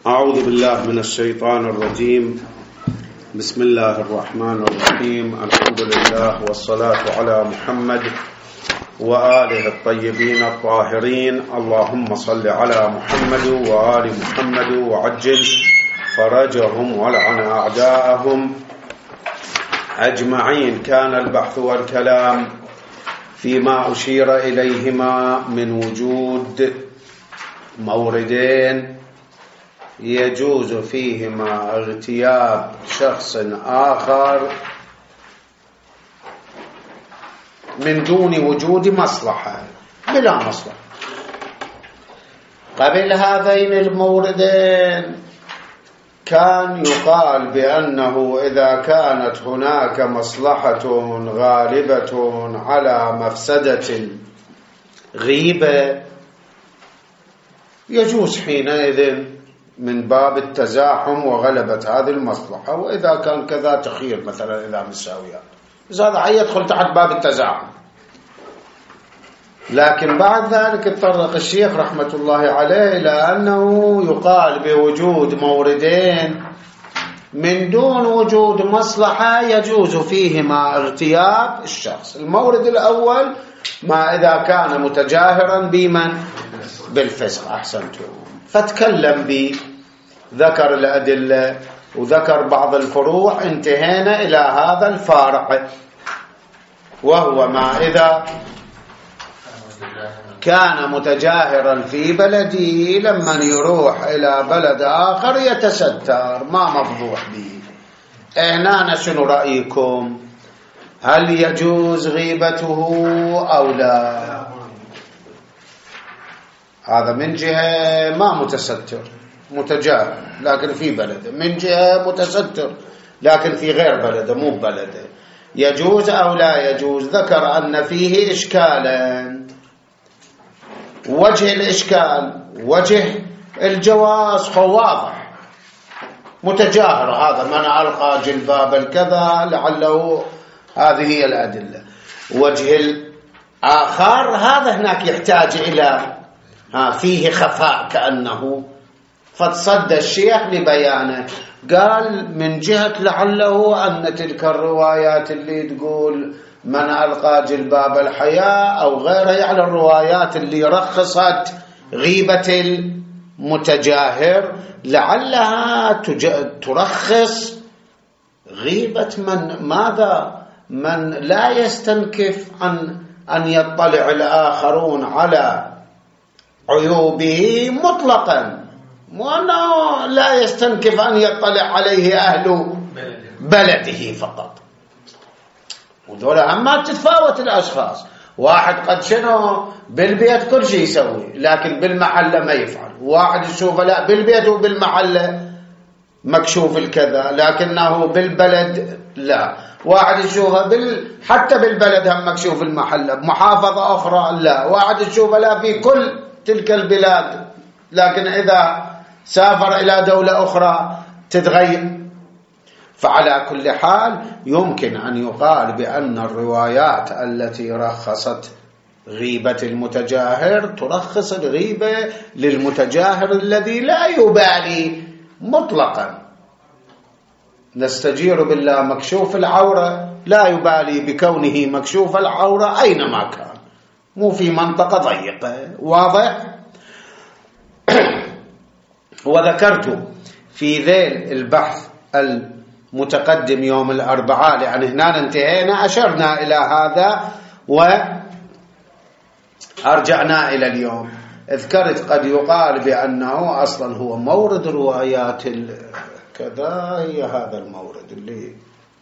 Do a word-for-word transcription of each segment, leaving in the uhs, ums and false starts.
أعوذ بالله من الشيطان الرجيم. بسم الله الرحمن الرحيم. الحمد لله والصلاة على محمد وآله الطيبين الطاهرين. اللهم صل على محمد وآل محمد وعجل فرجهم ولعن أعداءهم أجمعين. كان البحث والكلام فيما أشير إليهما من وجود موردين يجوز فيهما اغتياب شخص آخر من دون وجود مصلحة، بلا مصلحة. قبل هذين الموردين كان يقال بأنه إذا كانت هناك مصلحة غالبة على مفسدة غيبة يجوز حينئذ من باب التزاحم وغلبة هذه المصلحة، وإذا كان كذا تخير مثلا إذا مساويات، هذا يدخل تحت باب التزاحم. لكن بعد ذلك اتطرق الشيخ رحمة الله عليه إلى أنه يقال بوجود موردين من دون وجود مصلحة يجوز فيهما اغتياب الشخص. المورد الأول ما إذا كان متجاهرا بمن بالفسق. أحسنتم. فتكلم بي، ذكر الأدلة وذكر بعض الفروع، انتهينا إلى هذا الفارع، وهو ما إذا كان متجاهرا في بلده لما يروح إلى بلد آخر يتستر، ما مفضوح به. هنا شنو رأيكم؟ هل يجوز غيبته أو لا؟ هذا من جهة ما متستر متجاهر لكن في بلده، من جهة متستر لكن في غير بلده مو بلده، يجوز أو لا يجوز؟ ذكر أن فيه إشكالا. وجه الإشكال وجه الجواز واضح، متجاهر هذا من ألقى جلباب الكذا لعله، هذه هي الأدلة. وجه الآخر هذا هناك يحتاج إلى ها فيه خفاء كأنه، فتصدى الشيخ لبيانه، قال من جهة لعله أن تلك الروايات اللي تقول من ألقى جلباب الحياء أو غيرها، يعني الروايات اللي رخصت غيبة المتجاهر لعلها ترخص غيبة من ماذا؟ من لا يستنكف عن أن يطلع الآخرون على عيوبه مطلقا، وأنه لا يستنكف أن يطلع عليه أهل بلده فقط. ودولا أما تتفاوت الأشخاص، واحد قد شنو بالبيت كل شيء يسوي لكن بالمحلة ما يفعل، واحد يشوفه لا بالبيت وبالمحلة مكشوف الكذا لكنه بالبلد لا، واحد يشوفه بال... حتى بالبلد هم مكشوف المحلة، بمحافظة أخرى لا، واحد يشوفه لا في كل تلك البلاد لكن إذا سافر إلى دولة أخرى تتغير. فعلى كل حال يمكن أن يقال بأن الروايات التي رخصت غيبة المتجاهر ترخص الغيبة للمتجاهر الذي لا يبالي مطلقا. نستجير بالله مكشوف العورة لا يبالي بكونه مكشوف العورة أينما كان، مو في منطقة ضيقة. واضح؟ وذكرت في ذيل البحث المتقدم يوم الأربعاء، لأن هنا انتهينا أشرنا إلى هذا وأرجعنا إلى اليوم. اذكرت قد يقال بأنه أصلا هو مورد روايات كذا، هي هذا المورد اللي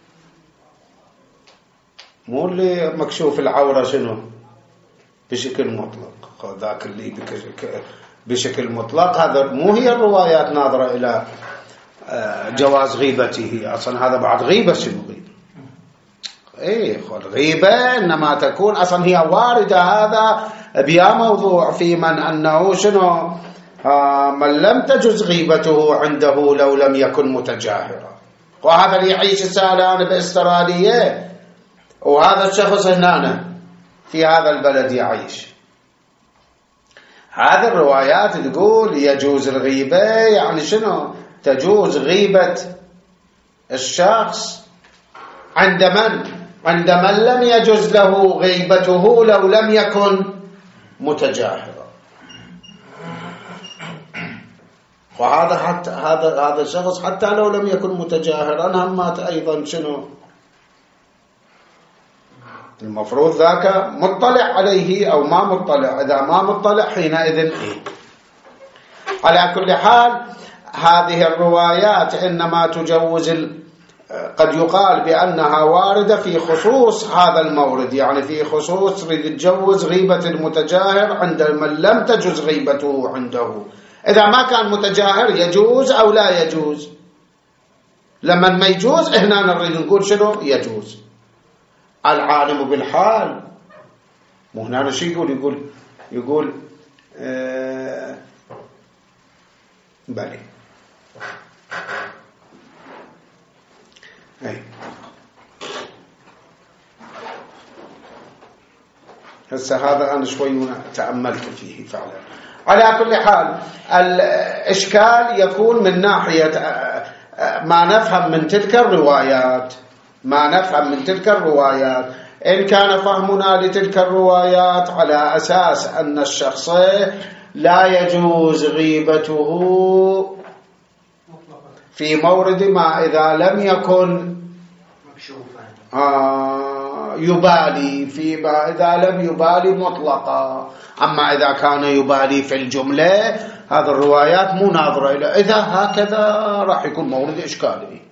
مو اللي مكشوف العورة شنو بشكل مطلق، ذاك اللي بشكل مطلق هذا مو هي الروايات ناظرة إلى جواز غيبته. أصلا هذا بعد غيبة، شنو غيبة؟ إيه الغيبة إنما تكون أصلا هي واردة، هذا بيا موضوع في من أنه شنو آه من لم تجز غيبته عنده لو لم يكن متجاهرا، وهذا اللي يعيش السالان باسترالية وهذا الشخص هنا في هذا البلد يعيش، هذه الروايات تقول يجوز الغيبة، يعني شنو؟ تجوز غيبة الشخص عند من؟ عند من لم يجوز له غيبته لو لم يكن متجاهرا. وهذا حتى هذا هذا الشخص حتى لو لم يكن متجاهرا هم مات أيضا شنو؟ المفروض ذاك مطلع عليه أو ما مطلع. إذا ما مطلع حينئذ إيه؟ على كل حال هذه الروايات إنما تجوز، قد يقال بأنها واردة في خصوص هذا المورد، يعني في خصوص تجوز غيبة المتجاهر عند من لم تجوز غيبته عنده. إذا ما كان متجاهر يجوز أو لا يجوز؟ لما ما يجوز هنا نريد نقول شنو؟ يجوز. العالم بالحال مو هنا شيء يقول يقول يقول آه بلي أي هسه هذا أنا شوي تأملت فيه فعلا. على كل حال الإشكال يكون من ناحية ما نفهم من تلك الروايات، ما نفهم من تلك الروايات. إن كان فهمنا لتلك الروايات على أساس أن الشخص لا يجوز غيبته في مورد ما إذا لم يكن آه يبالي، في ما إذا لم يبالي مطلقا. أما إذا كان يبالي في الجملة هذه الروايات مو ناظرة إلى، إذا هكذا راح يكون مورد إشكالي.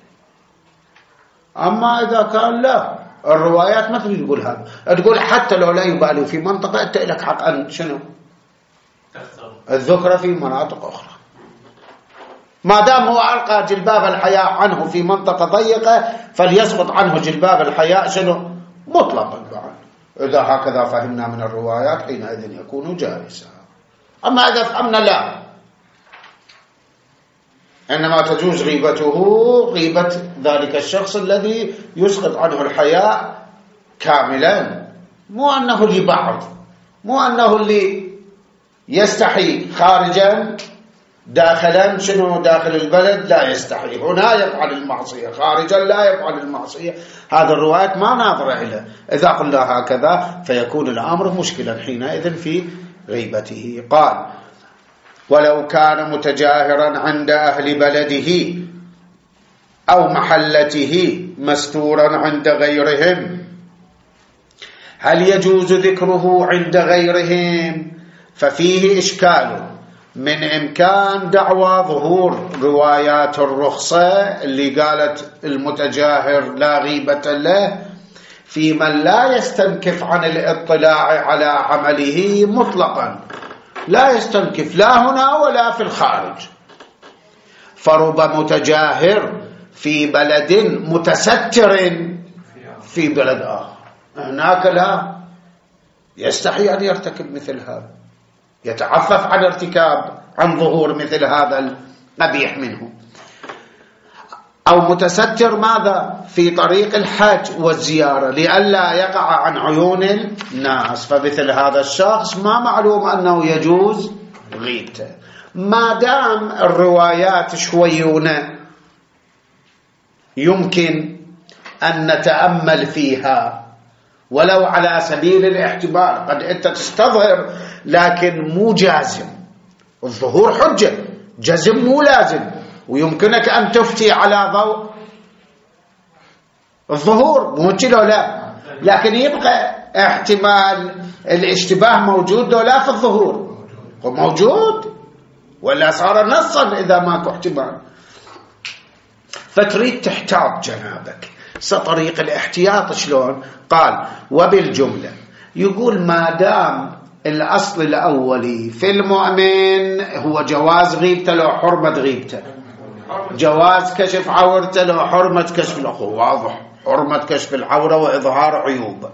أما إذا كان لا، الروايات ما تقول تقول هذا، تقول حتى لو لا يبالي في منطقة أنت لك حق أن شنو الذكر في مناطق أخرى، ما دام هو ألقى جلباب الحياء عنه في منطقة ضيقة فليسقط عنه جلباب الحياء شنو مطلقا بعد. إذا هكذا فهمنا من الروايات حينئذ يكون جائزا. أما إذا فهمنا لا، إنما تجوز غيبته غيبة ذلك الشخص الذي يسقط عنه الحياء كاملا، مو أنه لبعض، مو أنه اللي يستحي خارجا، داخلا شنو داخل البلد لا يستحي، هنا يفعل المعصية، خارجا لا يفعل المعصية. هذا الروايات ما ناظر إليه. إذا قلنا هكذا فيكون الأمر مشكلا حينئذ في غيبته. قال ولو كان متجاهرا عند أهل بلده أو محلته مستورا عند غيرهم، هل يجوز ذكره عند غيرهم؟ ففيه إشكال من إمكان دعوى ظهور روايات الرخصة اللي قالت المتجاهر لا غيبة له في من لا يستنكف عن الاطلاع على عمله مطلقا، لا يستنكف لا هنا ولا في الخارج. فرب متجاهر في بلد متستر في بلد آخر، هناك لا يستحي أن يرتكب مثل هذا، يتعفف عن ارتكاب عن ظهور مثل هذا القبيح منه. أو متستر ماذا في طريق الحج والزيارة لئلا يقع عن عيون الناس، فمثل هذا الشخص ما معلوم أنه يجوز غيبته. ما دام الروايات شويونة يمكن أن نتأمل فيها ولو على سبيل الاحتمال، قد أنت تستظهر لكن مو جازم. الظهور حجة، جزم مو لازم، ويمكنك أن تفتي على ضوء الظهور، مو كده لا، لكن يبقى احتمال الاشتباه موجود لو لا في الظهور، هو موجود ولا صار نصا إذا ماكو احتمال. فتريد تحتاط جنابك. سطريق الاحتياط شلون؟ قال وبالجملة يقول ما دام الأصل الأولي في المؤمن هو جواز غيبته لو حرمة غيبته، جواز كشف عورته لو حرمة كشف الأخوة، واضح حرمة كشف العورة وإظهار عيوبه،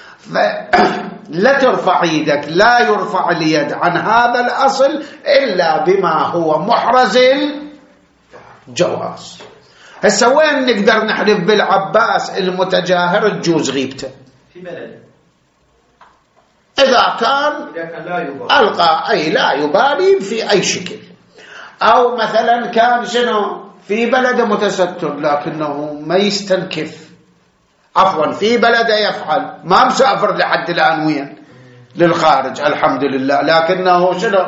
لا ترفع يدك، لا يرفع اليد عن هذا الأصل إلا بما هو محرز الجواز. هسه وين نقدر نحلف بالعباس المتجاهر تجوز غيبته؟ في بلد إذا كان ألقى أي لا يبالي في أي شكل. أو مثلا كان شنو في بلد متستر لكنه ما يستنكف، عفوا في بلد يفعل، ما مسافر لحد الآن وين للخارج الحمد لله، لكنه شنو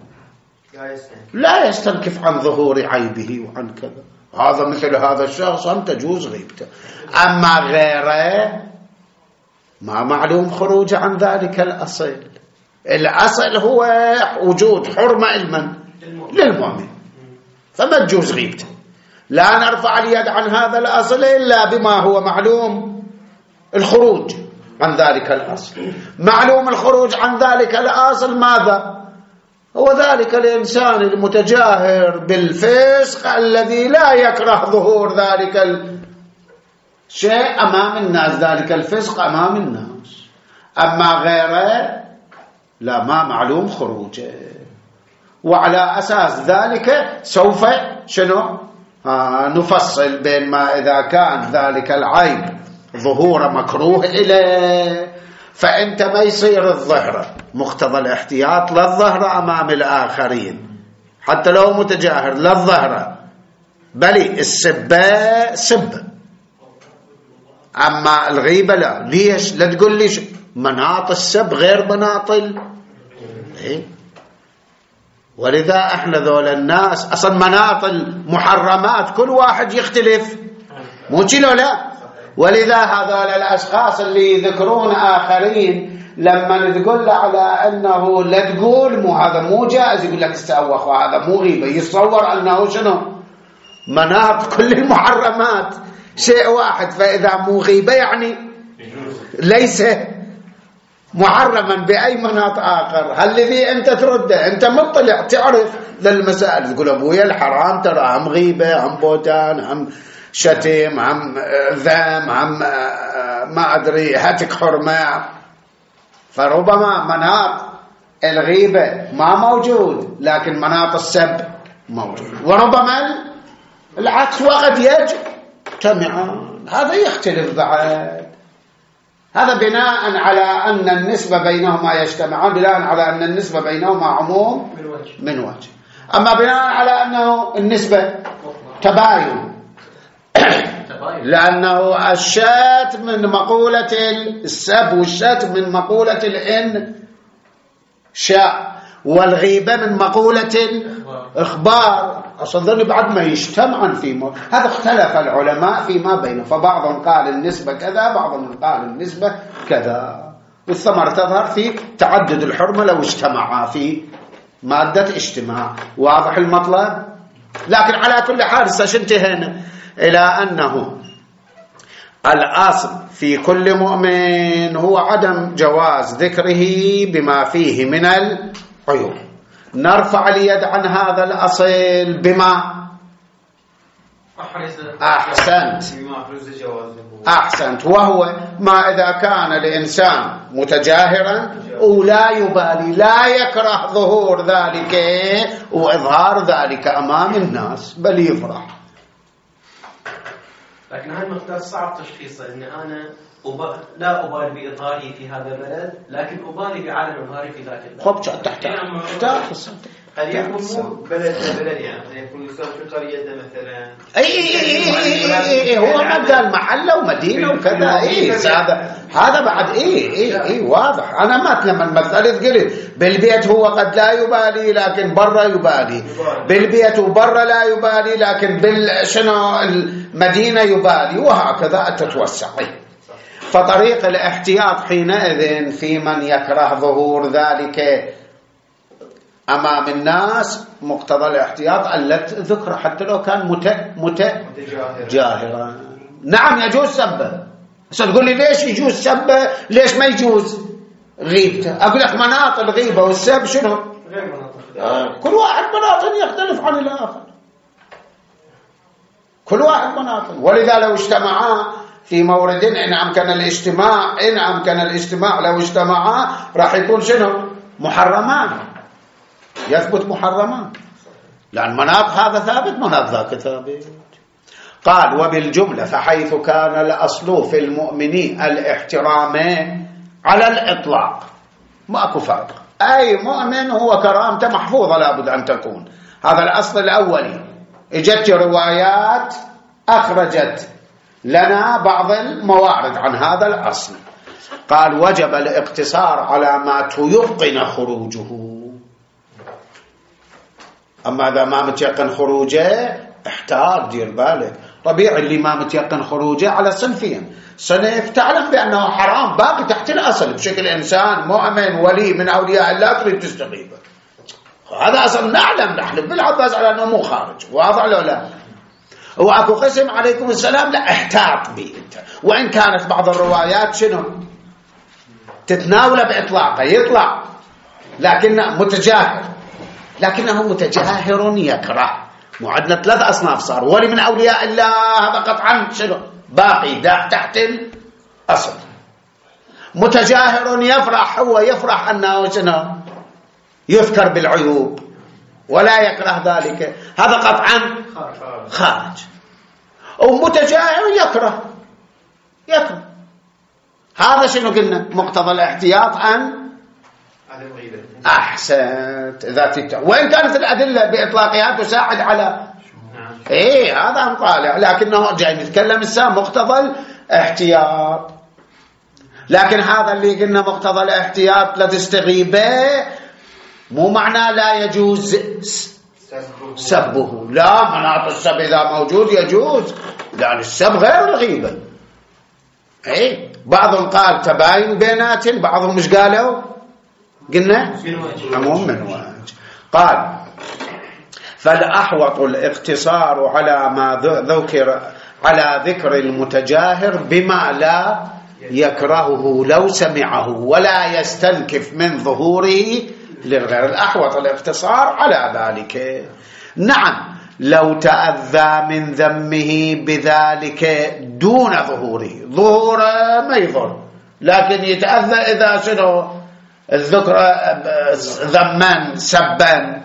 لا يستنكف عن ظهور عيبه وعن كذا، هذا مثل هذا الشخص أن تجوز غيبته. أما غيره ما معلوم خروج عن ذلك الأصل. الأصل هو وجود حرمة المن للمؤمن، فما تجوز غيبته. لا نرفع اليد عن هذا الأصل إلا بما هو معلوم الخروج عن ذلك الأصل. معلوم الخروج عن ذلك الأصل ماذا؟ هو ذلك الإنسان المتجاهر بالفسق الذي لا يكره ظهور ذلك الشيء أمام الناس، ذلك الفسق أمام الناس. أما غيره لا، ما معلوم خروجه. وعلى أساس ذلك سوف شنو آه نفصل بين ما إذا كان ذلك العيب ظهور مكروه إليه، فأنت ما يصير الظهر مقتضى الاحتياط للظهر أمام الآخرين حتى لو متجاهر للظهر، بل السبة سبة. أما الغيبة لا. ليش؟ لا تقول لي مناط السب غير مناط إيه؟ ولذا احنا ذول الناس اصلا مناط المحرمات كل واحد يختلف، مو كيلو لا. ولذا هذول الاشخاص اللي يذكرون اخرين لما تقول له على انه لا تقول مو هذا مو جائز، يقول لك استأوخ وهذا مو غيبه، يتصور انه شنو مناط كل المحرمات شيء واحد، فاذا مو غيبه يعني ليس محرما بأي مناط آخر. هل الذي أنت ترده؟ أنت مطلع تعرف للمسائل، تقول أبويا الحرام ترى هم غيبة، هم بوتان، هم شتم، هم ذم، هم ما أدري هتك حرمة. فربما مناط الغيبة ما موجود لكن مناط السب موجود، وربما العكس وقد يجتمعان. هذا يختلف بعد، هذا بناء على أن النسبة بينهما يجتمعان، بناء على أن النسبة بينهما عموم من وجه. أما بناء على أنه النسبة تباين لأنه الشات من مقولة السب والشات من مقولة الإن شاء، والغيبة من مقولة الإخبار. أصدقني بعد ما يجتمعن في هذا اختلف العلماء فيما بينه، فبعضهم قال النسبة كذا، بعضهم قال النسبة كذا، والثمر تظهر في تعدد الحرمة لو اجتمعا في مادة اجتماع. واضح المطلب؟ لكن على كل حال سننتهي إلى أنه الأصل في كل مؤمن هو عدم جواز ذكره بما فيه من العيوب. نرفع اليد عن هذا الأصل بما أحسنت أحسنت وهو ما إذا كان الإنسان متجاهرا ولا يبالي، لا يكره ظهور ذلك وإظهار ذلك أمام الناس، بل يفرح. لكن هذا المقدار صعب تشخيصه، ان انا أب... لا ابالي باظهاري في هذا البلد، لكن ابالي بعدم اظهاري في ذاك البلد. خب تحت تحت قد يكون مو بلد بلد، يعني قد يكون يصير في قريه مثلا. اي اي اي اي هو ما قال محله ومدينه وكذا. اي هذا هذا بعد اي اي اي واضح. انا ما لما المساله تقول بالبيت هو قد لا يبالي لكن برا يبالي، بالبيت وبرا لا يبالي لكن بال شنو المدينه يبالي، وهكذا تتوسع. فطريق الاحتياط حينئذ في من يكره ظهور ذلك أمام الناس مقتضى الاحتياط التي ذكر حتى لو كان مت... متجاهرا. نعم يجوز سبه. تقول لي ليش يجوز سبه ليش ما يجوز غيبته؟ أقول لك مناط الغيبة والسب شنو؟ آه. كل واحد مناط يختلف عن الآخر، كل واحد مناط. ولذا لو اجتمعا في مورد إن أمكن الاجتماع إن أمكن الاجتماع لو اجتمعا راح يكون شنو؟ محرمان، يثبت محرمان، لأن مناط هذا ثابت مناط ذاك ثابت. قال وبالجملة فحيث كان الأصل في المؤمنين الاحترام على الإطلاق، ماكو فرق. أي مؤمن هو كرامته محفوظة لابد أن تكون. هذا الأصل الأولي. اجت روايات أخرجت لنا بعض الموارد عن هذا الأصل. قال وجب الاقتصار على ما تيقن خروجه. أما إذا ما متيقن خروجه احتاط، دير بالك. ربيع اللي ما متيقن خروجه على صنفين: صنف تعلم بأنه حرام باقي تحت الأصل بشكل إنسان مؤمن ولي من أولياء الله تريد تستغيبه، هذا أصل نعلم نحلف بالعباس على أنه مو خارج، واضح لو لا؟ وأكو قسم عليكم السلام لا احتاط به انت، وإن كانت بعض الروايات شنو تتناول بإطلاقه يطلع لكنه متجاهر، لكنه متجاهر يكره. معدنا ثلاث أصناف صار: ولي من أولياء الله هذا قطعا شنو باقي دا تحت الأصل. متجاهر يفرح، هو يفرح أنه شنو يذكر بالعيوب ولا يكره ذلك، هذا قطعا خارج. ومتجاهر يكره يكره هذا شنو قلنا مقتضى الاحتياط أن أحسنت ذاتي، وإن كانت الأدلة بإطلاقها تساعد على إيه هذا مطالع، لكنه جاي نتكلم الساعة مقتضى الاحتياط. لكن هذا اللي قلنا مقتضى الاحتياط لا تستغيبه مو معناه لا يجوز سبه، لا، مناط السب إذا موجود يجوز، لأن السب غير الغيبة. إيه بعضهم قال تباين بينات، بعضهم مش قالوا قلنا عموم من وجه. قال فالأحوط الاقتصار على ما ذكر على ذكر المتجاهر بما لا يكرهه لو سمعه ولا يستنكف من ظهوره للغير. الأحوط الاقتصار على ذلك. نعم لو تأذى من ذمه بذلك دون ظهوره، ظهوره ما يضر، لكن يتأذى إذا شنو الذكر ذما سبا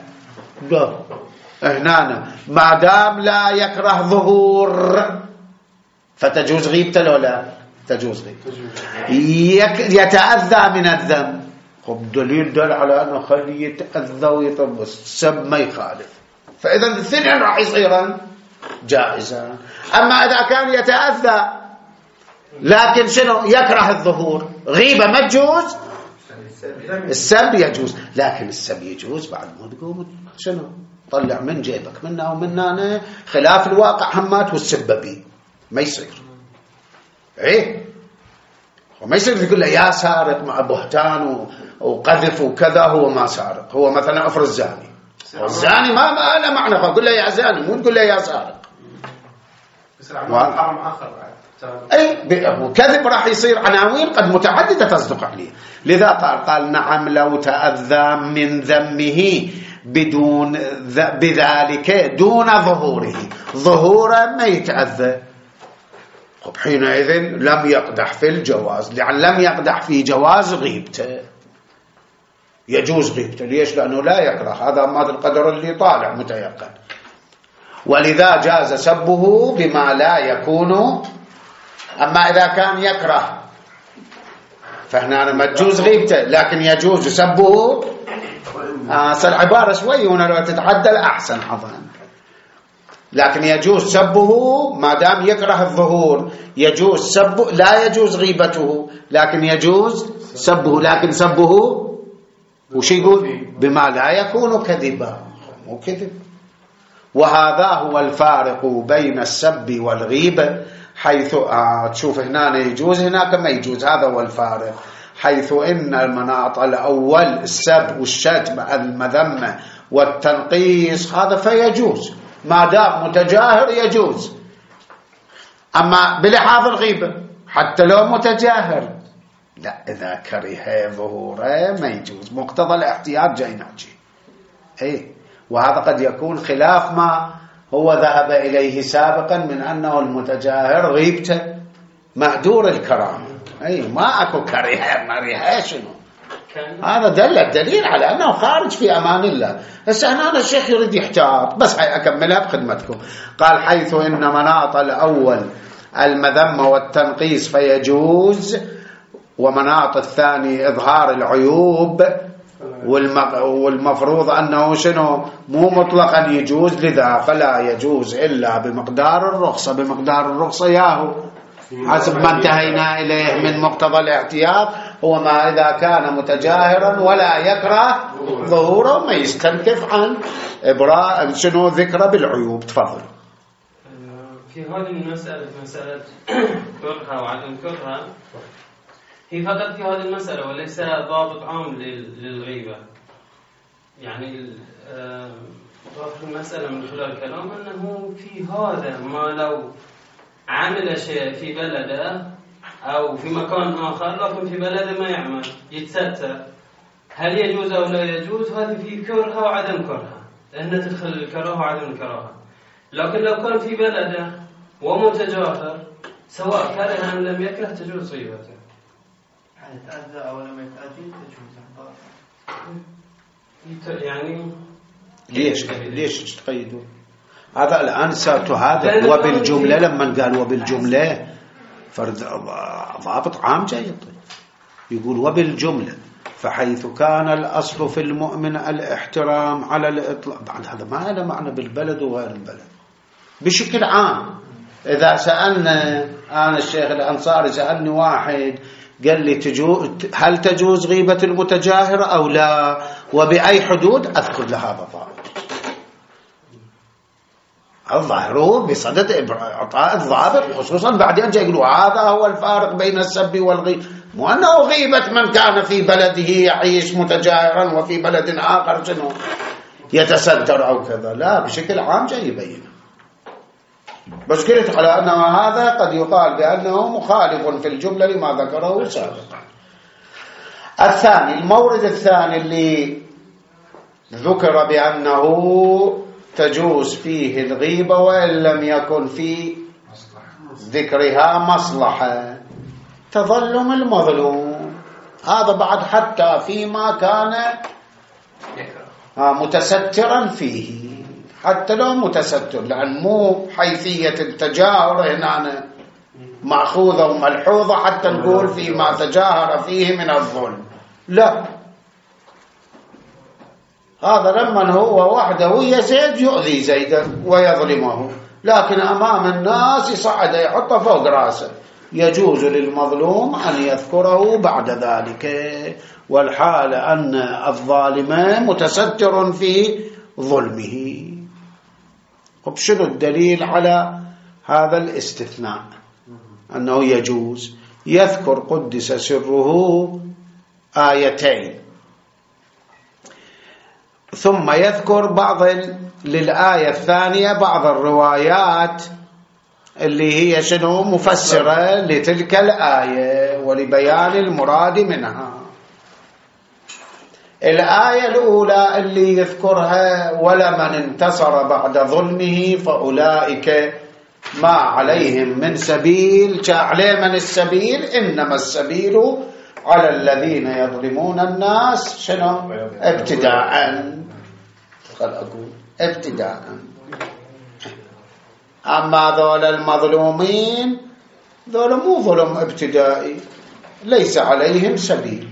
هنا ما دام لا يكره ظهور فتجوز غيبته لو لا تجوز غيبته. يتأذى من الذم، خب دليل دل على أنه خليه يتأذى ويطب السب ما يخالف، فإذا الاثنين راح يصيران جائزا. أما إذا كان يتأذى لكن شنو يكره الظهور، غيبة ما تجوز، السب يجوز، لكن السب يجوز بعد ما تقوم شنو طلع من جيبك منا ومنا خلاف الواقع همات والسببي ما يصير. ايه وما يصير تقول له يا سارق مع بهتان وقذف وكذا، هو ما سارق، هو مثلا افرض زاني، الزاني ما ما له معنى، فقول له يا زاني مو تقول له يا سارق. حرام اخر اي كذب راح يصير عناوين قد متعدده تصدق عليه. لذا قال قال نعم لو تأذى من ذمه بدون بذلك دون ظهوره، ظهوره ما يتأذى، خب حينئذ لم يقدح في الجواز، لأن لم يقدح في جواز غيبته، يجوز غيبته. ليش؟ لأنه لا يكره، هذا ماذا القدر اللي طالع متيقن. ولذا جاز سبه بما لا يكون. أما إذا كان يكره فهنا ما تجوز غيبته، لكن يجوز سبه. آه العبارة شوي هنا لو تتعدل أحسن حظا، لكن يجوز سبه ما دام يكره الظهور، يجوز سبه، لا يجوز غيبته لكن يجوز سبه، لكن سبه وش يقول بما لا يكون كذبا، مو كذب. وهذا هو الفارق بين السب والغيبة، حيث آه تشوف هنا يجوز هناك ما يجوز، هذا هو الفارق. حيث إن المناط الأول السب والشتم المذمة والتنقيص هذا فيجوز ما دام متجاهر يجوز. أما بلحاظ الغيبة حتى لو متجاهر لا، إذا كره ظهوره ما يجوز، مقتضى الاحتياط جاي نحكي. إيه وهذا قد يكون خلاف ما هو ذهب إليه سابقا من أنه المتجاهر غيبته مهدور الكرامة. أي ما أكو كريه مريه شنو، هذا دل الدليل على أنه خارج في أمان الله. هسه هنا الشيخ يريد يحتاط، بس هاي أكملها بخدمتكم. قال حيث إن مناط الأول المذمة والتنقيص فيجوز، ومناط الثاني إظهار العيوب، والمفروض أنه شنو مو مطلقا يجوز، لذا فلا يجوز إلا بمقدار الرخصة. بمقدار الرخصة ياهو حسب ما انتهينا إليه من مقتضى الاحتياط هو ما إذا كان متجاهرا ولا يكره ظهوره ما يستنكف عن إبراء شنو ذكره بالعيوب. تفضل. في هذه المسألة مسألة كرهة وعدم كرهة هي فقط في هذه المسألة وليس ضابط عام للغيبة. يعني ضابط المسألة من خلال الكلام أنه في هذا ما لو عمل شيء في بلده أو في مكان آخر لكن في بلده ما يعمل يتستر، هل يجوز أو لا يجوز؟ هذه في كرهة وعدم كرهة، لأنه تدخل الكراهة وعدم الكراهة. لكن لو كان في بلده ومتجاهر سواء كره أم لم يكره تجوز غيبته. يعني تأذى أو لم يتأذي تجوز. يعني ليش ليش تقيدون هذا الآن؟ سألت هذا وبالجملة لما قال وبالجملة فرد ضابط عام جاي يقول وبالجملة، فحيث كان الأصل في المؤمن الاحترام على الإطلاق. بعد هذا ما له معنى بالبلد وغير البلد بشكل عام. إذا سألنا أنا الشيخ الأنصاري سألني واحد قال لي تجو هل تجوز غيبة المتجاهر أو لا وبأي حدود، أذكر له هذا الضابط. الظاهر هو بصدد إعطاء الضابط، خصوصا بعدين جاي يقولوا هذا هو الفارق بين السب والغيبة، مو أنه غيبة من كان في بلده يعيش متجاهرا وفي بلد آخر شنو يتستر أو كذا، لا بشكل عام جاي يبين. بس قلت على أنه هذا قد يقال بأنه مخالف في الجملة لما ذكره سابقا. الثاني المورد الثاني اللي ذكر بأنه تجوز فيه الغيبة وإن لم يكن في ذكرها مصلحة، تظلم المظلوم. هذا بعد حتى فيما كان متسترا فيه، حتى لو متستر، لأن مو حيثية التجاهر هنا مأخوذة وملحوظة حتى نقول فيما تجاهر فيه من الظلم، لا. هذا لما هو وحده يزيد يؤذي زيدا ويظلمه، لكن أمام الناس يصعد يحطه فوق راسه. يجوز للمظلوم أن يذكره بعد ذلك، والحال أن الظالم متستر في ظلمه. وبشنو الدليل على هذا الاستثناء أنه يجوز؟ يذكر قدس سره آيتين ثم يذكر بعض للآية الثانية بعض الروايات اللي هي شنو مفسرة لتلك الآية ولبيان المراد منها. الآية الأولى اللي يذكرها ولمن انتصر بعد ظلمه فأولئك ما عليهم من سبيل، عليه من السبيل؟ إنما السبيل على الذين يظلمون الناس شنو ابتداء، قال أقول ابتداء. أما ذول المظلومين ذول مو ظلم ابتدائي، ليس عليهم سبيل،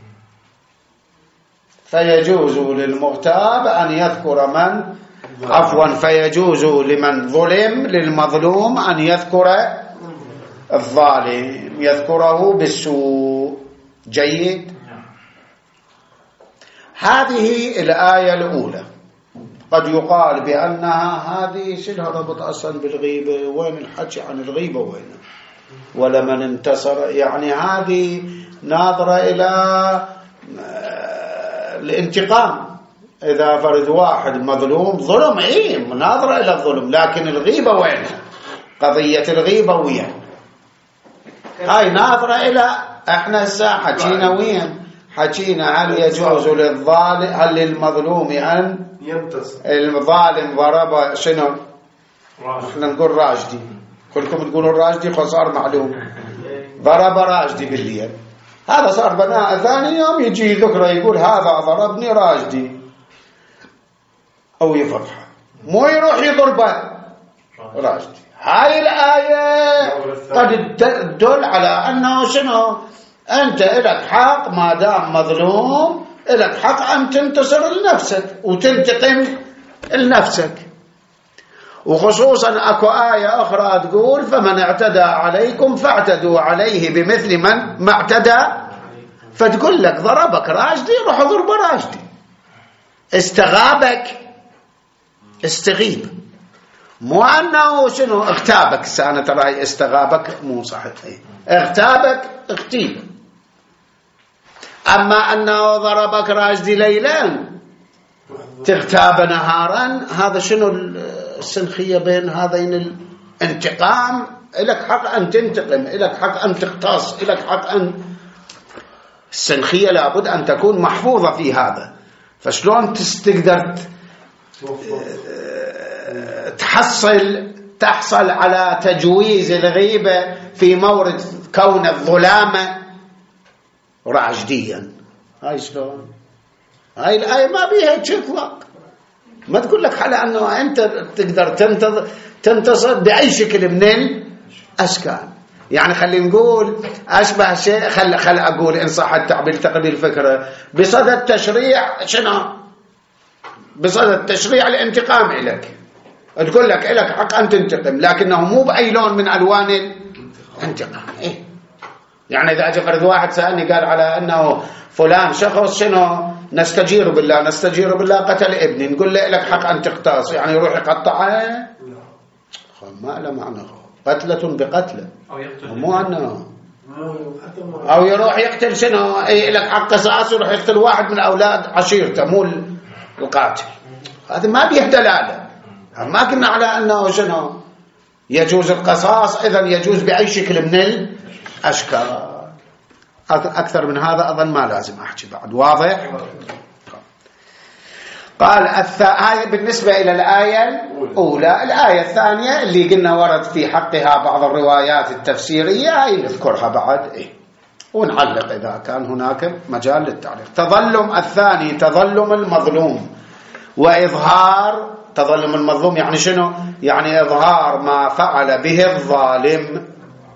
فيجوز للمغتاب أن يذكر من عفوا فيجوز لمن ظلم للمظلوم أن يذكر الظالم، يذكره بالسوء. جيد. هذه الآية الأولى قد يقال بأنها هذه شلها ربط أصلا بالغيبة، وين الحكي عن الغيبة وين ولمن انتصر؟ يعني هذه ناظرة إلى الانتقام. إذا فرد واحد مظلوم ظلم إيه ناظرة إلى الظلم، لكن الغيبة وين؟ قضية الغيبة وين؟ هاي ناظرة إلى احنا هسه حكينا وين؟ حكينا هل يجوز للظالم هل للمظلوم أن ينتصر؟ الظالم ضرب شنو؟ احنا نقول راجدي، كلكم تقولوا الراجدي فصار معلوم. ضرب راجدي بالليل، هذا صار بناء ثاني يوم يجي ذكره يقول هذا ضربني راجدي أو يفرح، مو يروح يضربه راجدي. هاي الآية قد تدل على أنه شنو أنت إلك حق ما دام مظلوم، إلك حق أن تنتصر لنفسك وتنتقم لنفسك. وخصوصا أكو آية أخرى تقول فمن اعتدى عليكم فاعتدوا عليه بمثل من ما اعتدى. فتقول لك ضربك راشدي روح ضرب راشدي، استغابك استغيب، مو أنه شنو اغتابك. سأنا ترى استغابك مو صحيح، اغتابك اغتيب. أما أنه ضربك راشدي ليلا تغتاب نهارا، هذا شنو السنخية بين هذين الانتقام؟ إلك حق أن تنتقم، إلك حق أن تقتص، إلك حق أن السنخية لابد أن تكون محفوظة في هذا. فشلون تقدر تحصل تحصل على تجويز الغيبة في مورد كون الظلامة راشديا؟ هاي شلون؟ هاي الآية ما بيها إطلاق. ما تقول لك على أنه أنت تقدر تنتصر بأي شكل من الأشكال. يعني خلينا نقول أشبه شيء، خل خل أقول إن صح التعبير تقبل الفكرة، بصدد التشريع شنو؟ بصدد التشريع الانتقام إلك، تقول لك إلك حق أن تنتقم، لكنه مو بأي لون من ألوان الانتقام. إيه؟ يعني إذا أجى فرد واحد سألني قال على أنه فلان شخص شنو نستجير بالله نستجير بالله قتل ابني، نقول له لك حق أن تقتص، يعني يروح يقطعه؟ ما له معنى، قتلة بقتلة، مو أنه أو يروح يقتل شنو إيه لك حق قصاص، يروح يقتل واحد من أولاد عشيرته مو القاتل. هذا ما بيه دلالة. ما كنا على أنه شنو يجوز القصاص، إذن يجوز بأي شكل من الأشكال. أكثر من هذا أظن ما لازم أحكي بعد. واضح؟ قال هذه بالنسبة إلى الآية الأولى. الآية الثانية اللي قلنا ورد في حقها بعض الروايات التفسيرية، هاي نذكرها بعد إيه ونعلق إذا كان هناك مجال للتعليق. تظلم الثاني تظلم المظلوم وإظهار. تظلم المظلوم يعني شنو؟ يعني إظهار ما فعل به الظالم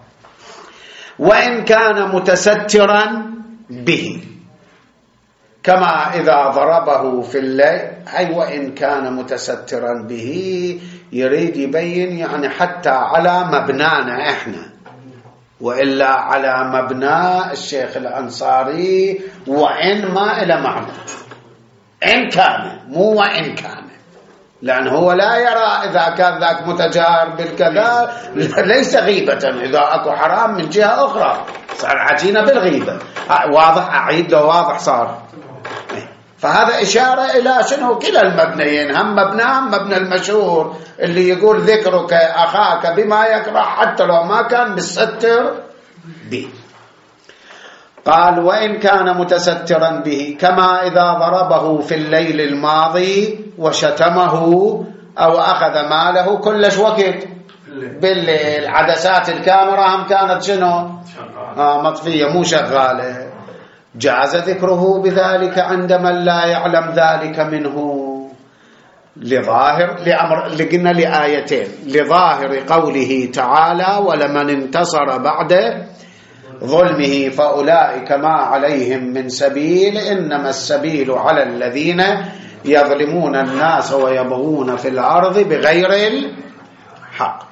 وإن كان متسترا به، كما إذا ضربه في الليل. أي وإن كان متسترا به يريد يبين يعني حتى على مبنانا إحنا، وإلا على مبنى الشيخ الأنصاري وإن ما إلى معنى إن كان، مو وإن كان، لأن هو لا يرى إذا كان ذاك متجار بالكذا ليس غيبة، إذا أكو حرام من جهة أخرى صار عجينة بالغيبة. واضح؟ أعيد له واضح صار. فهذا إشارة إلى شنو كلا المبنيين، هم مبنى مبنى المشهور اللي يقول ذكرك أخاك بما يكره حتى لو ما كان بالستر به. قال وإن كان متسترا به، كما إذا ضربه في الليل الماضي وشتمه أو أخذ ماله كلش وقت بالليل. عدسات الكاميرا هم كانت شنو آه مطفية مو شغالة. جاز ذكره بذلك عند من لا يعلم ذلك منه لظاهر لأمر اللي قلنا لآيتين، لظاهر قوله تعالى ولمن انتصر بعد ظلمه فأولئك ما عليهم من سبيل إنما السبيل على الذين يظلمون الناس ويبغون في الأرض بغير الحق.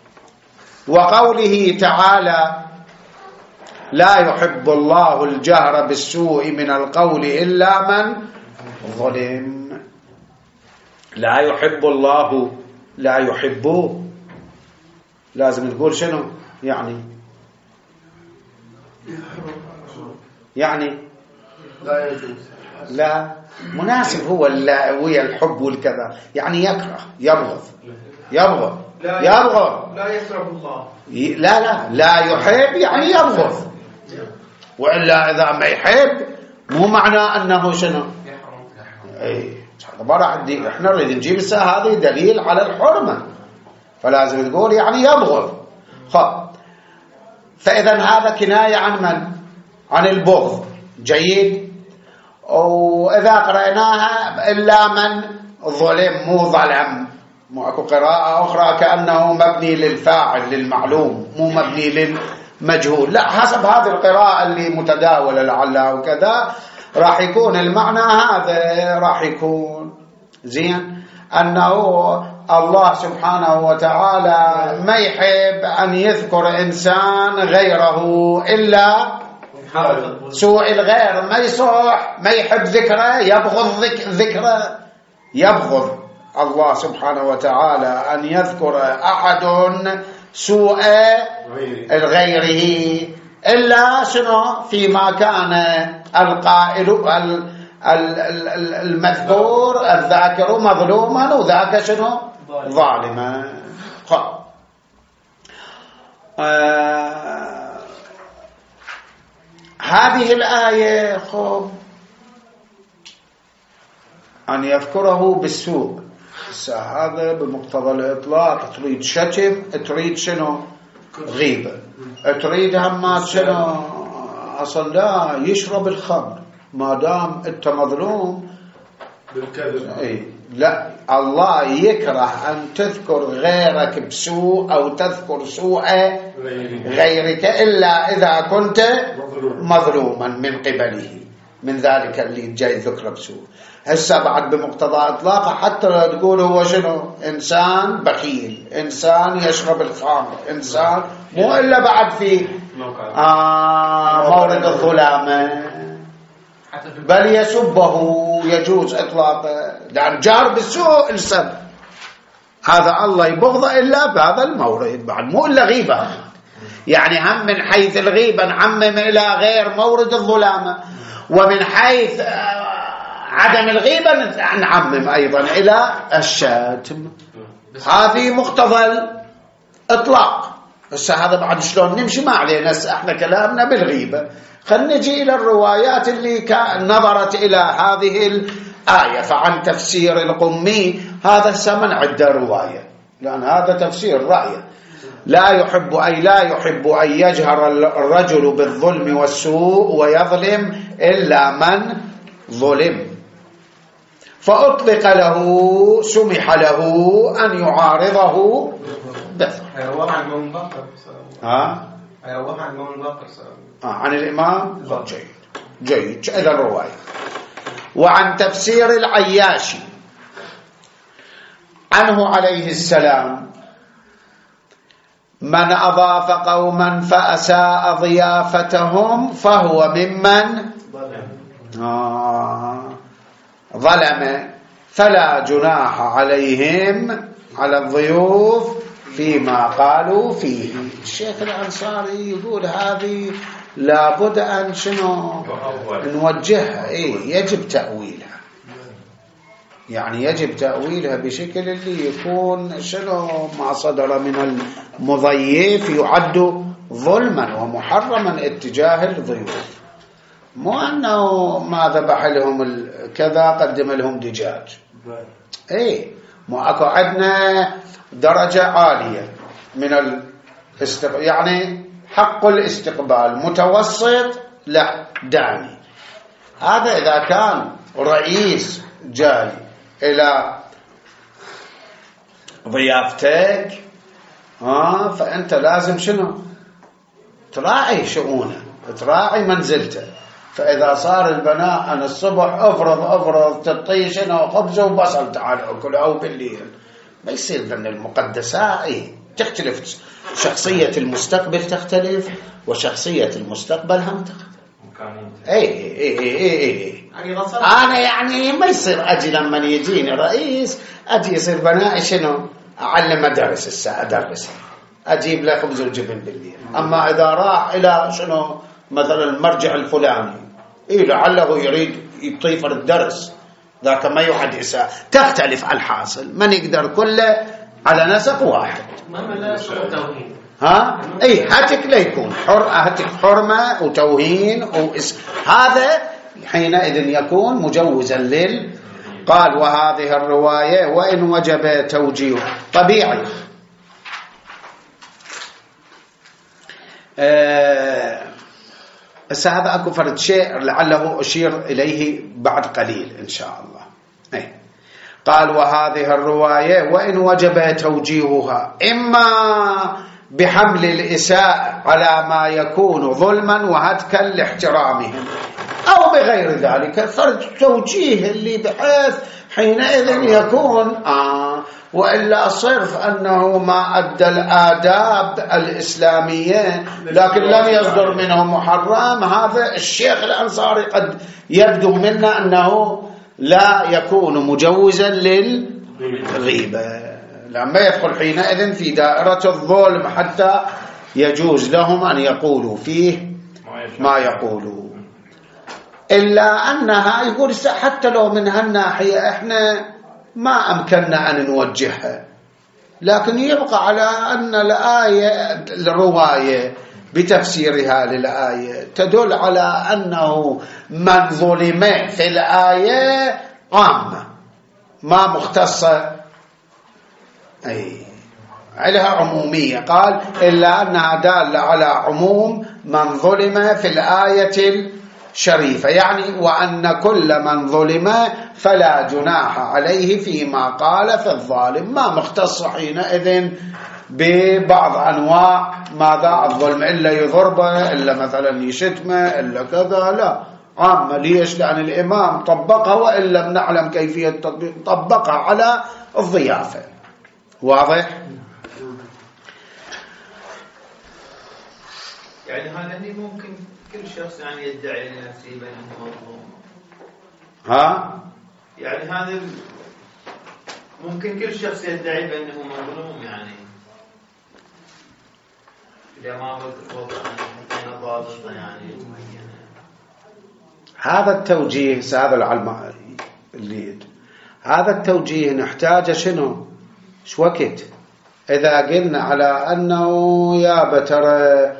وقوله تعالى لا يحب الله الجهر بالسوء من القول إلا من ظلم. لا يحب الله، لا يحبه لازم تقول شنو يعني يعني لا يجوز، لا مناسب هو ويا الحب والكذا، يعني يكره يبغض يبغض يبغض لا يكره الله. لا لا لا يحب يعني يبغض، وإلا إذا ما يحب مو معناه أنه شنو اي ما راح ندي. احنا نريد نجيب الساعة هذه دليل على الحرمة، فلازم تقول يعني يبغض. خب فإذا هذا كناية عن من؟ عن البغض. جيد. وإذا قرأناها إلا من ظلم مو ظلم، مو أكو قراءة أخرى كأنه مبني للفاعل للمعلوم مو مبني مجهول. لا، حسب هذه القراءة اللي متداولة لعلها وكذا راح يكون المعنى هذا، راح يكون زين أنه الله سبحانه وتعالى ما يحب أن يذكر إنسان غيره إلا سوء الغير، ما يصح، ما يحب ذكره، يبغض ذكره، يبغض الله سبحانه وتعالى أن يذكر أحد سوء غيره إلا شنو فيما كان القائل المذكور الذاكر مظلوما وذاك شنو ظالما. آه هذه الآية خب أن يذكره بالسوء، هذا بمقتضى الإطلاق تريد شتم، تريد شنو غيبة، تريد همات شنو أصلا لا يشرب الخمر ما دام أنت مظلوم بالكذب. أي لا، الله يكره أن تذكر غيرك بسوء أو تذكر سوء غيرك إلا إذا كنت مظلوما من قبله، من ذلك اللي جاي ذكره بسوء. هسه بعد بمقتضى إطلاقه حتى لو تقول هو شنو إنسان بخيل، إنسان يشرب الخمر، إنسان مو إلا بعد في آه مورد الظلامة، بل يسبه يجوز إطلاقه، لأن جار بالسوء السب هذا الله يبغضه إلا بهذا المورد، بعد مو إلا غيبة، يعني هم من حيث الغيبة نعمم إلى غير مورد الظلامة، ومن حيث عدم الغيبة نعمم أيضا إلى الشاتم. هذه مقتضى الإطلاق. بس هذا بعد شلون نمشي ما علينا، احنا كلامنا بالغيبة. خلنا نجي إلى الروايات اللي نظرت إلى هذه الآية. فعن تفسير القمي هذا سمن عدة رواية، لأن هذا تفسير رأيه، لا يحب أي لا يحب أن يجهر الرجل بالظلم والسوء ويظلم إلا من ظلم، فأطلق له سمح له أن يعارضه بث. ها عن الإمام جيد جيد إذا الرواية. وعن تفسير العياشي عنه عليه السلام: من أضاف قوما فأساء ضيافتهم فهو ممن آه ظلم، فلا جناح عليهم على الضيوف فيما قالوا فيه. الشيخ الأنصاري يقول هذه لابد أن شنو نوجهها، إيه يجب تأويلها، يعني يجب تأويلها بشكل اللي يكون شنو ما صدر من المضيف يعد ظلما ومحرما اتجاه الضيوف، مو أنه ما ذبح لهم كذا قدم لهم دجاج. إيه مو أكو عندنا درجة عالية من الاستقبال، يعني حق الاستقبال متوسط لا داني. هذا إذا كان رئيس جاي إلى ضيافتك آه فأنت لازم شنو تراعي شؤونه، تراعي منزلته. فإذا صار البناء عن الصبح أفرض أفرض تطي شنو خبز وبصل تعال أكل أو بالليل، ما يصير ذن المقدسات. إيه تختلف شخصية المستقبل تختلف وشخصية المستقبل هم تختلف. اي اي اي اي انا يعني ما يصير اجي لما يجيني رئيس اجي يصير بنائي شنو اعلم ادرس الساعه ادرس اجيب له خبز وجبن بالليل. اما اذا راح الى شنو مثلا المرجع الفلاني اي لعله يريد يطيف الدرس ذاك ما يوحد اساء، تختلف الحاصل، ما نقدر كله على نسق واحد. ما لا توهين ها اي هاتك لا يكون حر هاتك حرمه وتوهين وإس... هذا حينئذ يكون مجوزا لل. قال وهذه الروايه وان وجب توجيه طبيعي. آه... بس هذا اكو فرد شيء لعله اشير اليه بعد قليل ان شاء الله. اي قال وهذه الروايه وان وجب توجيهها اما بحمل الإساءة على ما يكون ظلما وهتكا لاحترامهم أو بغير ذلك، فالتوجيه اللي بحيث حينئذ يكون آه وإلا صرف أنه ما أدى الآداب الإسلامية لكن لم يصدر منه محرم، هذا الشيخ الأنصاري قد يبدو منا أنه لا يكون مجوزا للغيبة، لما يدخل حينئذ في دائرة الظلم حتى يجوز لهم أن يقولوا فيه ما يقولوا. إلا أنها يقول حتى لو من هالناحية إحنا ما أمكننا أن نوجهها، لكن يبقى على أن الآية الرواية بتفسيرها للآية تدل على أنه من ظلم في الآية عامة ما مختصة، أي عليها عمومية، قال إلا أنها دالة على عموم من ظلم في الآية الشريفة، يعني وأن كل من ظلم فلا جناح عليه فيما قال في الظالم، ما مختص حينئذ ببعض أنواع ماذا الظلم، إلا يضربه إلا مثلا يشتمه إلا كذا، لا عامة. ليش؟ لأن الإمام طبقها وإن لم نعلم كيفية تطبيق طبقها على الضيافة. واضح؟ يعني هذا ممكن كل شخص يعني يدعي لنفسه بأنه مظلوم، ها؟ يعني هذا ممكن كل شخص يدعي بأنه مظلوم، يعني إذا ما وضع ضابطة يعني معينة. هذا التوجيه هذا العلم اللي هذا التوجيه نحتاج شنو؟ شو وقت؟ إذا قلنا على أنه يا بترى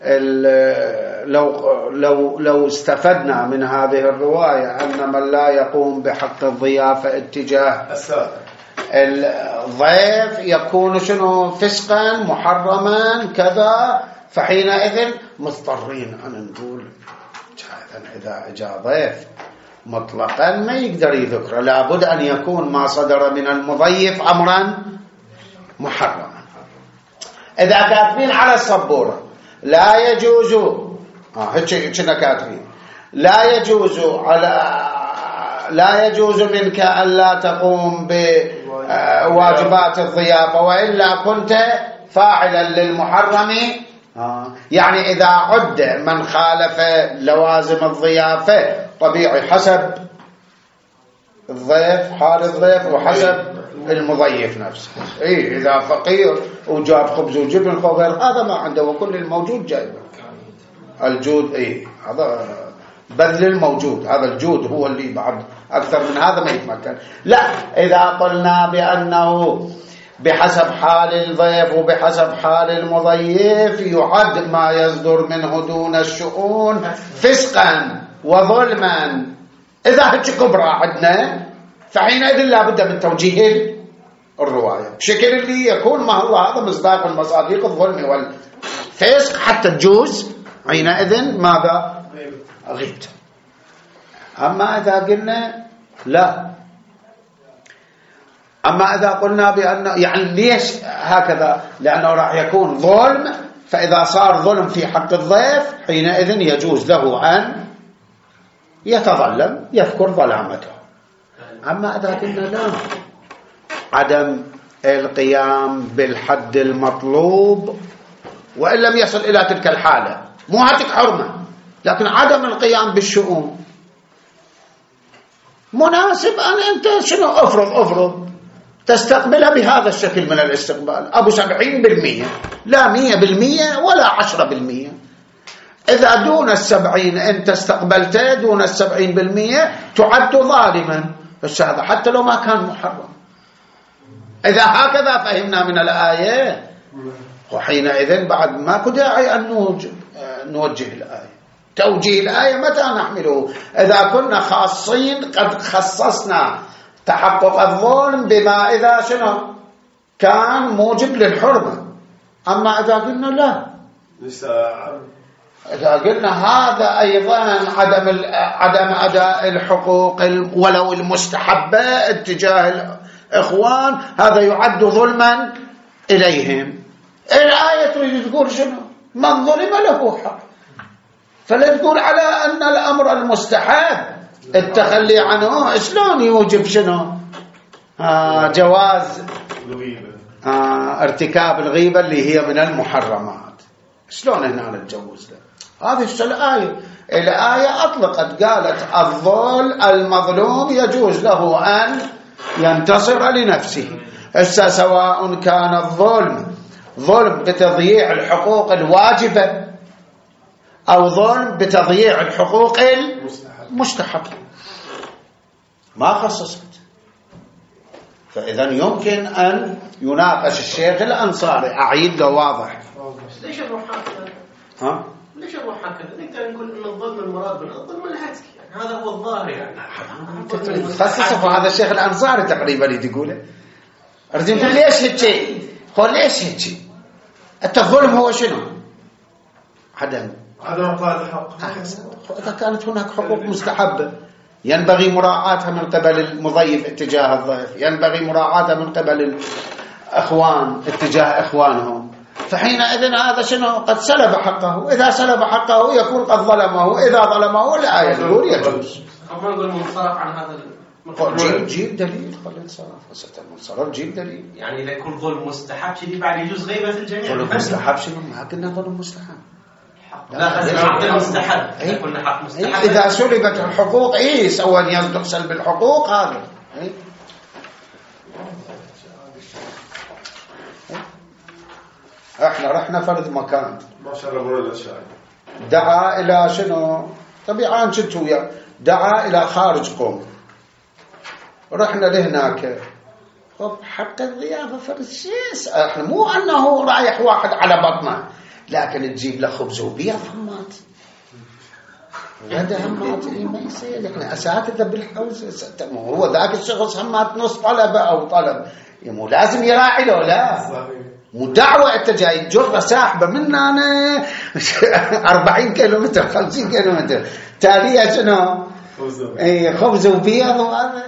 لو لو لو استفدنا من هذه الرواية أن من لا يقوم بحق الضيافة اتجاه الضيف يكون شنو؟ فسقا محرما كذا، فحينئذ مضطرين أن نقول إذا جاء ضيف مطلقا ما يقدر يذكره، لابد أن يكون ما صدر من المضيف أمرا محرما. إذا كاتبين على السبورة لا يجوز اه هيك كاتبين لا يجوز على لا يجوز منك أن لا تقوم بواجبات الضيافة وإلا كنت فاعلا للمحرم، آه. يعني إذا عد من خالف لوازم الضيافة طبيعي حسب الضيف حال الضيف وحسب المضيف نفسه. إيه إذا فقير وجاب خبز وجبن وغير هذا ما عنده وكل الموجود جايبه الجود، إيه هذا بذل الموجود، هذا الجود هو اللي بعد أكثر من هذا ما يتمكن. لا إذا قلنا بأنه بحسب حال الضيف وبحسب حال المضيف يعد ما يصدر منه دون الشؤون فسقا وظلما، إذا هيك كبرى عندنا فحينئذ لا بد من توجيه الرواية بشكل اللي يكون ما هو هذا مصداق من مصادق الظلم والفسق حتى تجوز حينئذ ماذا؟ غيبت. أما إذا قلنا لا، أما إذا قلنا بأنه يعني ليش هكذا؟ لأنه راح يكون ظلم، فإذا صار ظلم في حق الضيف حينئذ يجوز له أن يتظلم يذكر ظلامته. أما إذا قلنا لا، عدم القيام بالحد المطلوب وإن لم يصل إلى تلك الحالة، مو هاتك حرمة لكن عدم القيام بالشؤون مناسب أن أنت شنو أفرض أفرض تستقبلها بهذا الشكل من الاستقبال، أبو سبعين بالمية لا مية بالمية ولا عشرة بالمية. إذا دون السبعين أنت استقبلته دون السبعين بالمية تعد ظالما، بس هذا حتى لو ما كان محرم. إذا هكذا فهمنا من الآية وحينئذ بعد ما كداعي أن نوجه الآية. توجيه الآية متى نحمله؟ إذا كنا خاصين قد خصصنا تحقق الظلم بما إذا شنو كان موجب للحرمة. أما إذا قلنا لا، إذا قلنا هذا أيضا عدم عدم أداء الحقوق ولو المستحبة اتجاه الإخوان هذا يعد ظلما إليهم، الآية تريد تقول شنو؟ من ظلم له حق، فلا تقول على أن الأمر المستحب التخلي عنه شلون يوجب شنو؟ آه جواز آه ارتكاب الغيبة اللي هي من المحرمات. شلون هنا نتجوز له؟ هذه الآية الآية أطلقت قالت الظلم المظلوم يجوز له أن ينتصر لنفسه. هسه سواء كان الظلم ظلم بتضييع الحقوق الواجبة أو ظلم بتضييع الحقوق المستحبة ما خصصت. فإذا يمكن أن يناقش الشيخ الأنصاري. أعيد له واضح. ليش نروح هكذا؟ ها؟ ليش نروح هكذا؟ نقدر نقول أن الظلم المراد من الظلم الهتك، يعني هذا هو الظاهر. يعني خصصه هذا الشيخ الأنصاري تقريبا اللي تقوله. أريد نقول ليش هيك؟ هو ليش هيك؟ التظلم هو شنو؟ عدم عدم إعطاء الحق. إذا كانت هناك حقوق مستحبة ينبغي مراعاتها من قبل المضيف اتجاه الضيف، ينبغي مراعاتها من قبل الأخوان اتجاه إخوانهم، فحينئذ هذا شنو؟ قد سلب حقه. إذا سلب حقه يكون قد ظلمه. إذا ظلمه الآية تقول يجوز. ما نقول منصرف عن هذا جيب جيب دليل. خلي انصرف وسط المنصرف جيب دليل. يعني إذا يكون ظلم مستحب كذي بعد يجوز غيبة الجميع. ظلم مستحب شنو؟ ما قلنا ظلم مستحب. لا حق مستحب. إذا كنا حق مستحب إذا سلبت الحقوق إيه سواء يصدق سلب الحقوق هذا. إيه؟ احنا رحنا فرد مكان ما شاء الله مرد الشاعر دعا الى شنو طبيعان كنت وياه دعا الى خارج قوم رحنا لهناك. طب حق الضيافه فرد شيء احنا مو انه رايح واحد على بطنه لكن تجيب له خبز وبيض همات هذا همات ما يصير. احنا اساتذه بالحوزه هو ذاك الشخص همات نص طلبه او طلب مو لازم يراعي له لا مو دعوة أنت جاي تجر ساحبة من أنا أربعين كيلومتر خمسين كيلومتر تالية شنو أي خبز وبيض وهذا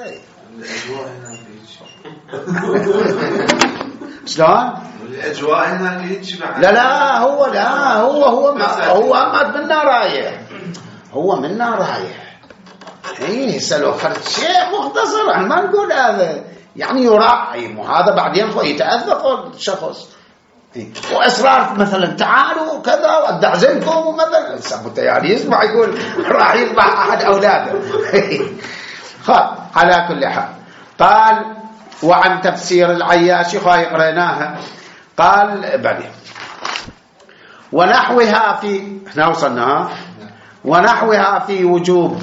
شلون الأجواء هنا هيك لا لا هو لا هو هو ما هو أمد منا رايح هو منا رايح إيه سلو فرد شيء مختصر ما نقول هذا يعني يراعي مو هذا بعدين يتأذى الشخص وإصرار مثلا تعالوا كذا وأدعزمكم ومثلا سبت يعني يسمع يقول راح يذبح أحد أولاده. خب على كل حال قال وعن تفسير العياشي خاي قريناها قال بعدين ونحوها في احنا وصلنا ونحوها في وجوب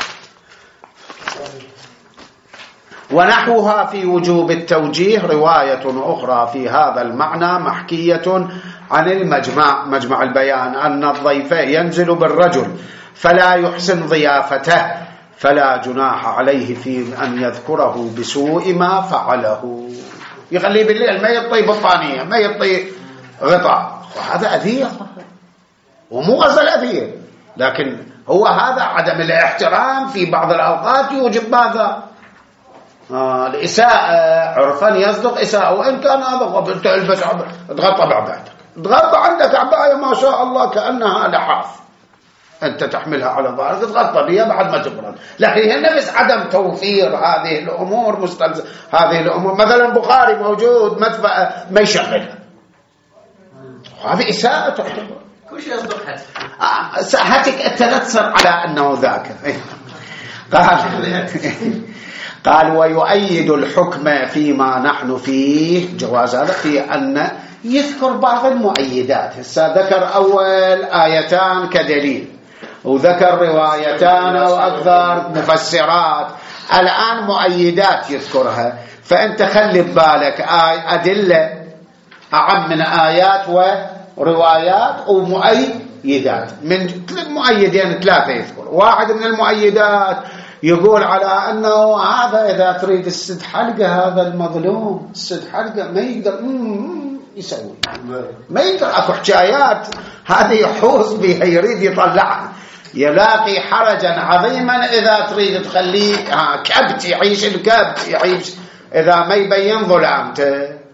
ونحوها في وجوب التوجيه رواية أخرى في هذا المعنى محكية عن المجمع مجمع البيان أن الضيف ينزل بالرجل فلا يحسن ضيافته فلا جناح عليه في أن يذكره بسوء ما فعله يخليه بالليل ما يطي بطانية ما يطي غطاء وهذا أذية ومو غزل أذية لكن هو هذا عدم الاحترام في بعض الأوقات يوجب ماذا آه الإساءة عرفا يصدق إساءة وإن كان هذا تلبس تغطى بعبعتك تغطى عندك عباية ما شاء الله كأنها لحاف أنت تحملها على ظهرك تغطى بها بعد ما تبرد لكن هنا بس عدم توفير هذه الأمور مستلزم هذه الأمور مثلا بخاري موجود مدفع ما يشغلها هذه إساءة تعتبر كل شيء يصدق هاتك هاتك أتنتصر على أنه ذاك قال قال ويؤيد الحكم فيما نحن فيه جواز هذا في أن يذكر بعض المؤيدات هسه ذكر أول آيتان كدليل وذكر روايتان أو أكثر مفسرات الآن مؤيدات يذكرها فأنت خلي ببالك أدلة أعم من آيات وروايات ومؤيدات من مؤيدين ثلاثة يذكر واحد من المؤيدات يقول على أنه هذا إذا تريد السد حلقة هذا المظلوم السد حلقة ما يقدر يسوي ما يقدر أكو حكايات هذه يحوص بها يريد يطلعها يلاقي حرجا عظيما إذا تريد تخليه كبت يعيش الكبت يعيش إذا ما يبين ظلامته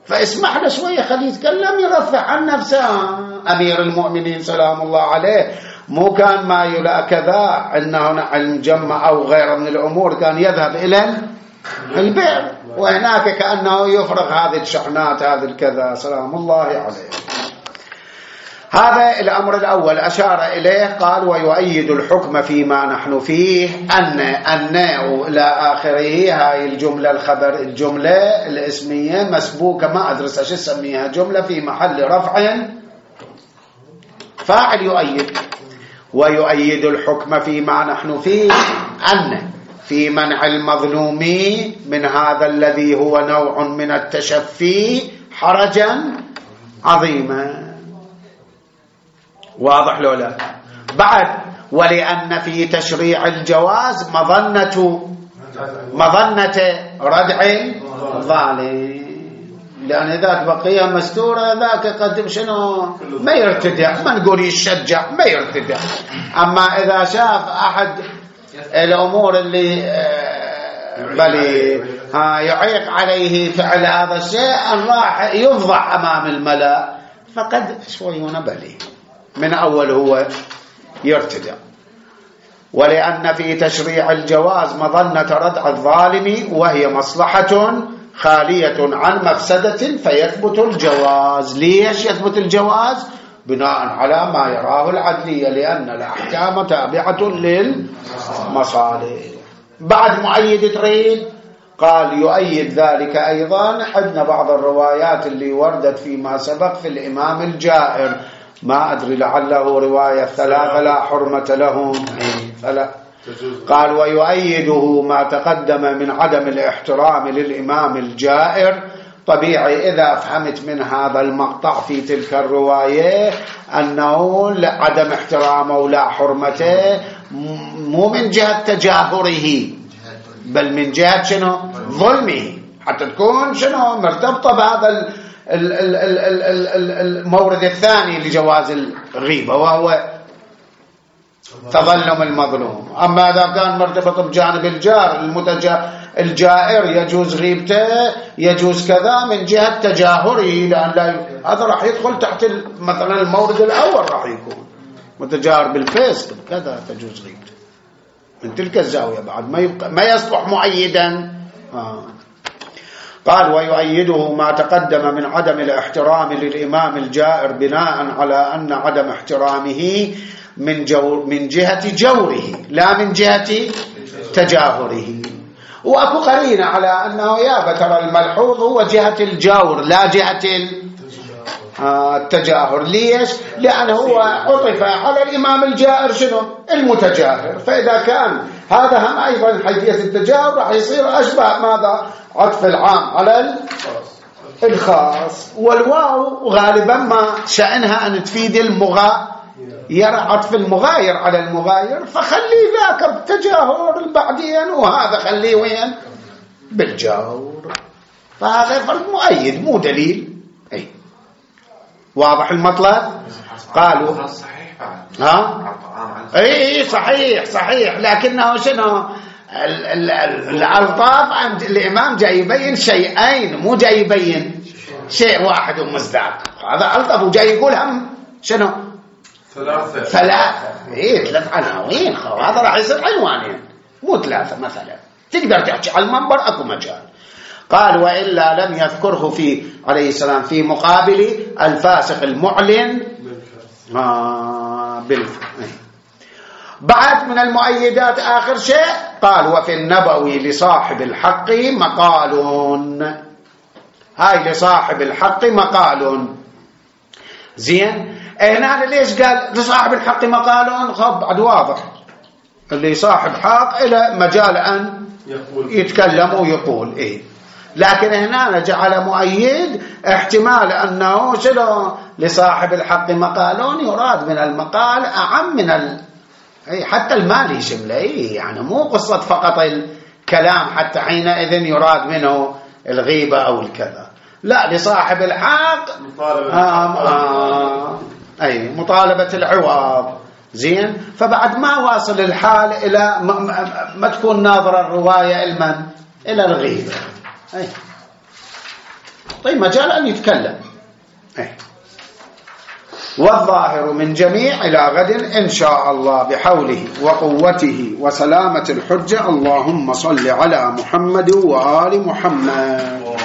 فاسمح له شوية خليه يتكلم يرفع عن نفسه. أمير المؤمنين سلام الله عليه مو كان ما يلا كذا أنه علم جمع أو غيره من الأمور، كان يذهب إلى البئر وهناك كأنه يفرغ هذه الشحنات هذه الكذا سلام الله عليه. هذا الأمر الأول أشار إليه. قال ويؤيد الحكم فيما نحن فيه أن أن إلى آخره. هاي الجملة الخبر الجملة الاسمية مسبوكة ما أدرس ايش اسميها، جملة في محل رفع فاعل يؤيد. ويؤيد الحكم فيما نحن فيه أن في منع المظلوم من هذا الذي هو نوع من التشفي حرجا عظيما. واضح لو لا؟ بعد ولأن في تشريع الجواز مظنة مظنة ردع الظالم، لأن ذاك بقية مستورة ذاك قدم شنو ما يرتدع، ما نقول يشجع ما يرتدع. أما إذا شاف أحد الأمور اللي بلي يعيق عليه فعل هذا الشيء أن راح يفضح أمام الملأ، فقد شويون بلي من أول هو يرتدع. ولأن في تشريع الجواز مظنة ردع الظالم وهي مصلحة خالية عن مفسدة فيثبت الجواز. ليش يثبت الجواز؟ بناء على ما يراه العدلية، لأن الأحكام تابعة للمصالح. بعد مؤيد تريد قال يؤيد ذلك أيضا. عندنا بعض الروايات اللي وردت فيما سبق في الإمام الجائر، ما أدري لعله رواية ثلاثة لا حرمة لهم فلا. قال ويؤيده ما تقدم من عدم الاحترام للإمام الجائر. طبيعي إذا فهمت من هذا المقطع في تلك الرواية أنه عدم احترامه ولا حرمته مو من جهة تجاهره بل من جهة شنو ظلمه، حتى تكون شنو مرتبطة بهذا المورد الثاني لجواز الغيبة وهو تظلم المظلوم. أما إذا كان مرتبط بجانب الجار المتجا الجائر يجوز غيبته يجوز كذا من جهة تجاهره، لأن لا هذا راح يدخل تحت مثلا المورد الأول، راح يكون متجاهر بالفسق كذا تجوز غيبته من تلك الزاوية. بعد ما يبقى ما يصبح مؤيدا. آه. قال ويؤيده ما تقدم من عدم الاحترام للإمام الجائر بناء على أن عدم احترامه من جو من جهة جوره لا من جهة تجاهره. وأكو قرينة على أنه يا بترى الملحوظ هو جهة الجور لا جهة التجاهر. ليش؟ لأنه هو عطف على الإمام الجائر شنو المتجاهر، فإذا كان هذا هم أيضا حيثية التجاهر راح يصير أشبه ماذا عطف العام على الخاص. والواو غالبا ما شأنها أن تفيد المغا يرى عطف المغاير على المغاير، فخلي ذاك التجاهر البعدين وهذا خليه وين بالجور. فهذا فرق مؤيد مو دليل. أي واضح المطلب. قالوا ها اي صحيح صحيح، لكنه شنو الألطاف عند الإمام جاي يبين شيئين مو جاي يبين شيء واحد ومصداق. هذا ألطف وجاي يقول هم شنو ثلاثة ثلاثة ايه ثلاث عناوين. هذا راح يصير عنوانين مو ثلاثة مثلا، تقدر تحكي على المنبر اكو مجال. قال وإلا لم يذكره في عليه السلام في مقابل الفاسق المعلن آه بالف. بعد من المؤيدات آخر شيء قال وفي النبوي لصاحب الحق مقال. هاي لصاحب الحق مقال زين. هنا ليش قال لصاحب الحق مقال؟ خب بعد واضح اللي صاحب حق إلى مجال أن يتكلم ويقول إيه، لكن هنا جعل مؤيد احتمال أنه شنو لصاحب الحق مقال يراد من المقال أعم من ال... حتى المال يشمله إيه، يعني مو قصة فقط الكلام حتى حينئذ يراد منه الغيبة أو الكذا، لا لصاحب الحق آه آه أي مطالبة العوض زين. فبعد ما واصل الحال إلى ما, ما, ما تكون ناظرة الرواية المن إلى الغيبة. أي طيب مجال أن يتكلم. إيه. والظاهر من جميع إلى غد إن شاء الله بحوله وقوته وسلامة الحجة. اللهم صل على محمد وآل محمد.